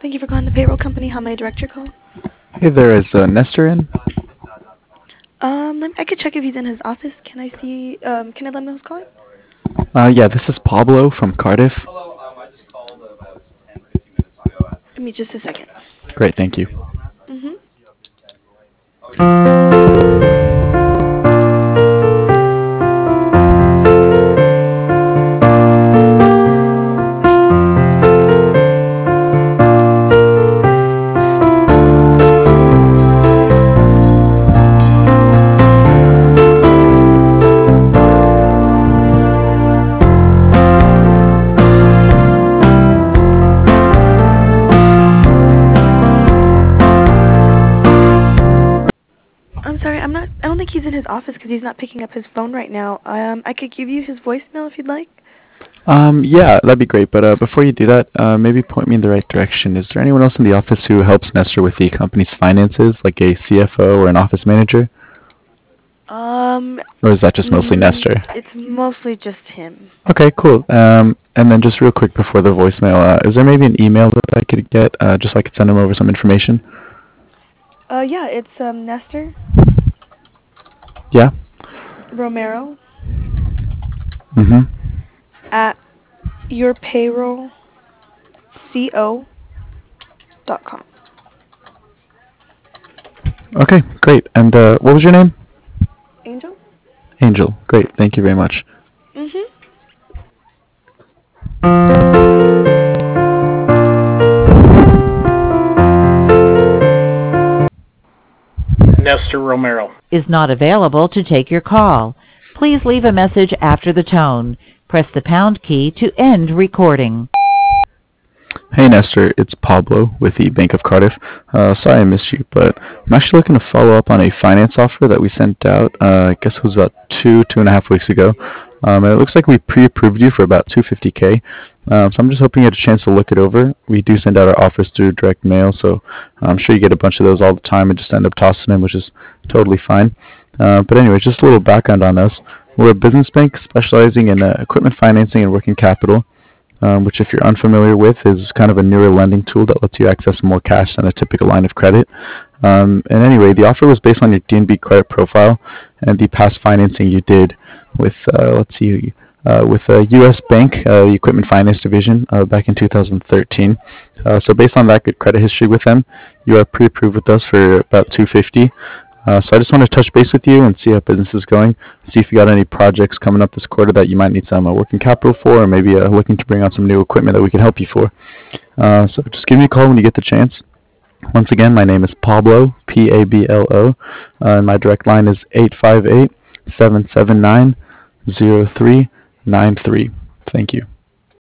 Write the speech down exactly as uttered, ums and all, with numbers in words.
Thank you for calling the payroll company. How may I direct your call? Hey there, is uh, Nestor in? Um, let me, I could check if he's in his office. Can I see? Um, can I let him know who's calling? Uh, yeah, this is Pablo from Cardiff. Give me just a second. Great, thank you. Mm-hmm. I'm sorry, I'm not. I don't think he's in his office because he's not picking up his phone right now. Um, I could give you his voicemail if you'd like. Um, yeah, that'd be great, but uh, before you do that, uh, maybe point me in the right direction. Is there anyone else in the office who helps Nestor with the company's finances, like a C F O or an office manager? Um, Or is that just mostly mm, Nestor? it's mostly just him. Okay, cool. Um, and then just real quick before the voicemail, uh, is there maybe an email that I could get, uh, just so I could send him over some information? Uh, yeah, it's um Nestor Yeah? Romero Mm-hmm. at yourpayrollco dot com. Okay, great. And uh, what was your name? Angel? Angel. Great, thank you very much. Mm-hmm. Nestor Romero is not available to take your call. Please leave a message after the tone. Press the pound key to end recording. Hey Nestor, it's Pablo with the Bank of Cardiff. Uh, sorry I missed you, but I'm actually looking to follow up on a finance offer that we sent out, uh, I guess it was about two, two and a half weeks ago. Um, and it looks like we pre-approved you for about two hundred fifty K. Um, so I'm just hoping you get a chance to look it over. We do send out our offers through direct mail, so I'm sure you get a bunch of those all the time and just end up tossing them, which is totally fine. Uh, but anyway, just a little background on us. We're a business bank specializing in uh, equipment financing and working capital. Um, which if you're unfamiliar with is kind of a newer lending tool that lets you access more cash than a typical line of credit. Um, and anyway, the offer was based on your D N B credit profile and the past financing you did with, uh, let's see, uh, with a U S Bank, uh, the Equipment Finance Division, uh, back in two thousand thirteen. Uh, so based on that good credit history with them, you are pre-approved with us for about two hundred fifty. Uh, so I just want to touch base with you and see how business is going. See if you got any projects coming up this quarter that you might need some uh, working capital for, or maybe uh, looking to bring on some new equipment that we can help you for. Uh, so just give me a call when you get the chance. Once again, my name is Pablo, P A B L O, uh, and my direct line is eight five eight, seven seven nine, zero three nine three. Thank you.